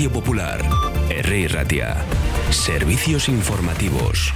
Radio Popular, Herri Ratia. Servicios informativos.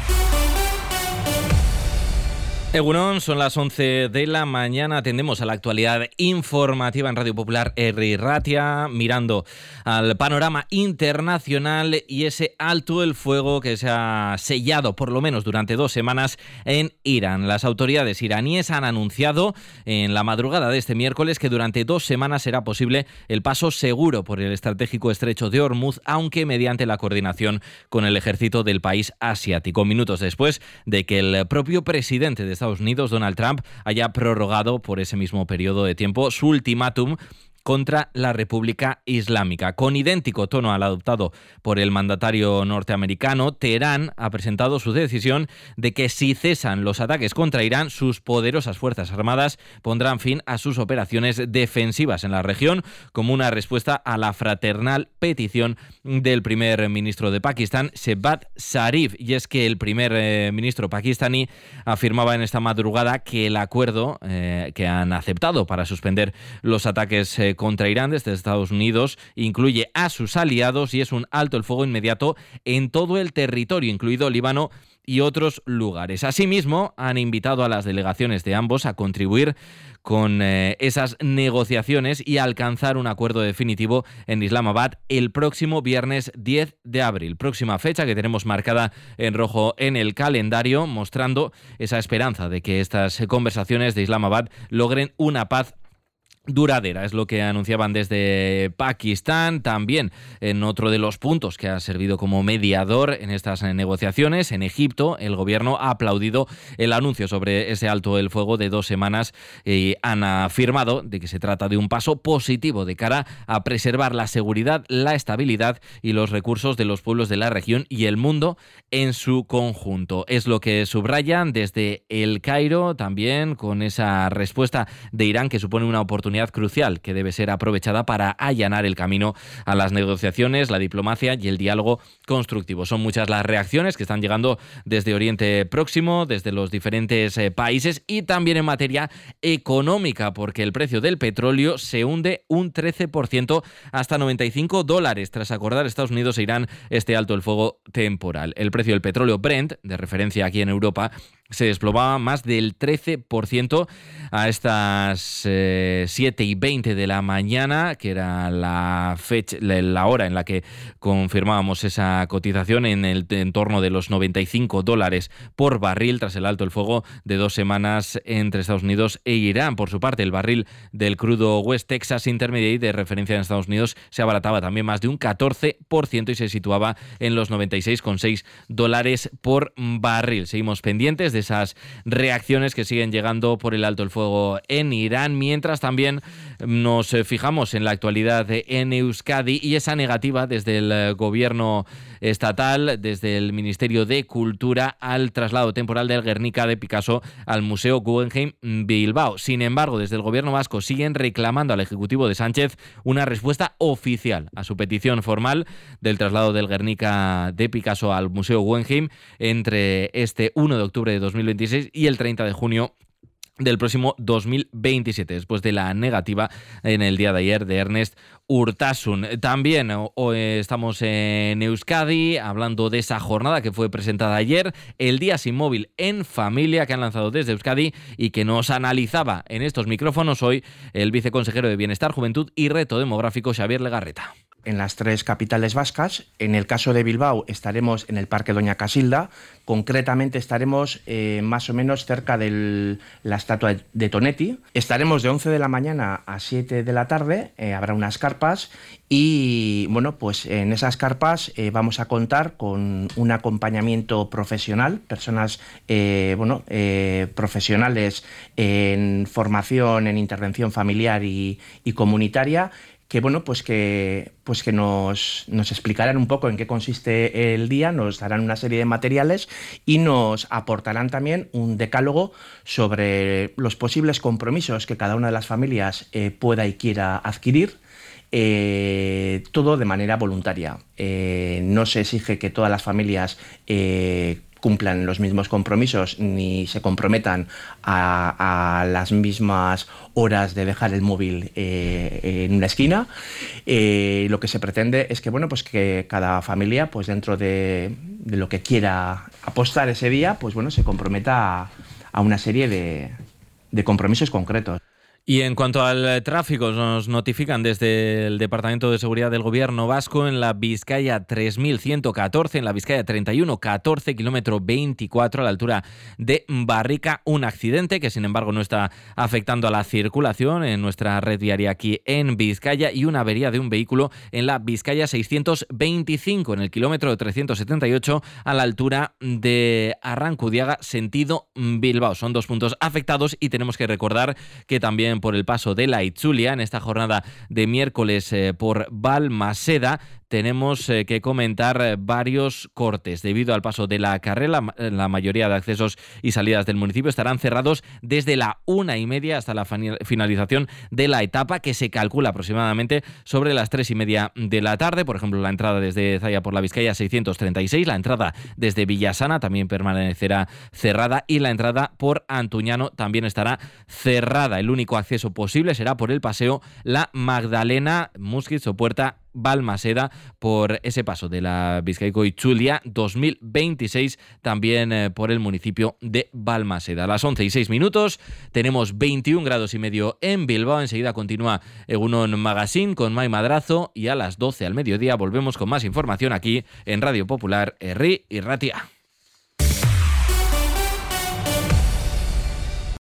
Egunon, son las 11 de la mañana, atendemos a la actualidad informativa en Radio Popular Herri Ratia, mirando al panorama internacional y ese alto el fuego que se ha sellado por lo menos durante 2 semanas en Irán. Las autoridades iraníes han anunciado en la madrugada de este miércoles que durante 2 semanas será posible el paso seguro por el estratégico estrecho de Hormuz, aunque mediante la coordinación con el ejército del país asiático. Minutos después de que el propio presidente de Estados Unidos, Donald Trump, haya prorrogado por ese mismo periodo de tiempo su ultimátum contra la República Islámica. Con idéntico tono al adoptado por el mandatario norteamericano, Teherán ha presentado su decisión de que si cesan los ataques contra Irán, sus poderosas fuerzas armadas pondrán fin a sus operaciones defensivas en la región, como una respuesta a la fraternal petición del primer ministro de Pakistán, Shehbaz Sharif. Y es que el primer ministro pakistaní afirmaba en esta madrugada que el acuerdo que han aceptado para suspender los ataques contra Irán desde Estados Unidos incluye a sus aliados y es un alto el fuego inmediato en todo el territorio, incluido Líbano y otros lugares. Asimismo, han invitado a las delegaciones de ambos a contribuir con esas negociaciones y alcanzar un acuerdo definitivo en Islamabad el próximo viernes 10 de abril, próxima fecha que tenemos marcada en rojo en el calendario, mostrando esa esperanza de que estas conversaciones de Islamabad logren una paz duradera. Es lo que anunciaban desde Pakistán. También en otro de los puntos que ha servido como mediador en estas negociaciones, en Egipto, el gobierno ha aplaudido el anuncio sobre ese alto el fuego de 2 semanas y han afirmado de que se trata de un paso positivo de cara a preservar la seguridad, la estabilidad y los recursos de los pueblos de la región y el mundo en su conjunto. Es lo que subrayan desde El Cairo, también con esa respuesta de Irán que supone una oportunidad crucial que debe ser aprovechada para allanar el camino a las negociaciones, la diplomacia y el diálogo constructivo. Son muchas las reacciones que están llegando desde Oriente Próximo, desde los diferentes países y también en materia económica, porque el precio del petróleo se hunde un 13% hasta $95 tras acordar Estados Unidos e Irán este alto el fuego temporal. El precio del petróleo Brent, de referencia aquí en Europa, se desplomaba más del 13% a estas 7:20 de la mañana, que era la hora en la que confirmábamos esa cotización en torno de los $95 por barril, tras el alto el fuego de 2 semanas entre Estados Unidos e Irán. Por su parte, el barril del crudo West Texas Intermediate, de referencia en Estados Unidos, se abarataba también más de un 14% y se situaba en los $96,6 por barril. Seguimos pendientes de esas reacciones que siguen llegando por el alto el fuego en Irán, mientras también nos fijamos en la actualidad en Euskadi y esa negativa desde el gobierno estatal, desde el Ministerio de Cultura, al traslado temporal del Guernica de Picasso al Museo Guggenheim Bilbao. Sin embargo, desde el gobierno vasco siguen reclamando al Ejecutivo de Sánchez una respuesta oficial a su petición formal del traslado del Guernica de Picasso al Museo Guggenheim entre este 1 de octubre de 2026 y el 30 de junio del próximo 2027, después de la negativa en el día de ayer de Ernest Urtasun. También hoy estamos en Euskadi hablando de esa jornada que fue presentada ayer, el Día Sin Móvil en Familia, que han lanzado desde Euskadi y que nos analizaba en estos micrófonos hoy el viceconsejero de Bienestar, Juventud y Reto Demográfico, Xabier Legarreta. En las 3 capitales vascas. En el caso de Bilbao estaremos en el Parque Doña Casilda, concretamente estaremos más o menos cerca de la estatua de Tonetti. Estaremos de 11 de la mañana a 7 de la tarde, habrá unas carpas y bueno, pues en esas carpas vamos a contar con un acompañamiento profesional, personas profesionales en formación en intervención familiar y comunitaria, que nos explicarán un poco en qué consiste el día, nos darán una serie de materiales y nos aportarán también un decálogo sobre los posibles compromisos que cada una de las familias pueda y quiera adquirir, todo de manera voluntaria. No se exige que todas las familias cumplan los mismos compromisos ni se comprometan a las mismas horas de dejar el móvil en una esquina. Lo que se pretende es que, bueno, pues que cada familia, pues dentro de lo que quiera apostar ese día, pues bueno, se comprometa a una serie de compromisos concretos. Y en cuanto al tráfico, nos notifican desde el Departamento de Seguridad del Gobierno vasco en la Vizcaya 3114, en la Vizcaya 3114, kilómetro 24 a la altura de Barrica, un accidente que sin embargo no está afectando a la circulación en nuestra red viaria aquí en Vizcaya, y una avería de un vehículo en la Vizcaya 625, en el kilómetro 378 a la altura de Arrancudiaga, sentido Bilbao. Son 2 puntos afectados y tenemos que recordar que también por el paso de la Itzulia en esta jornada de miércoles por Balmaseda tenemos que comentar varios cortes. Debido al paso de la carrera, la mayoría de accesos y salidas del municipio estarán cerrados desde la 1:30 hasta la finalización de la etapa, que se calcula aproximadamente sobre las 3:30 de la tarde. Por ejemplo, la entrada desde Zaya por la Vizcaya 636, la entrada desde Villasana también permanecerá cerrada y la entrada por Antuñano también estará cerrada. El único acceso posible será por el paseo La Magdalena, Musquiz o Puerta Balmaseda, por ese paso de la Bizkaiko-Itzulia 2026, también por el municipio de Balmaseda. A las 11:06 tenemos 21 grados y medio en Bilbao. Enseguida continúa Egunon Magazine con Mai Madrazo y a las 12 al mediodía volvemos con más información aquí en Radio Popular Herri y Ratia.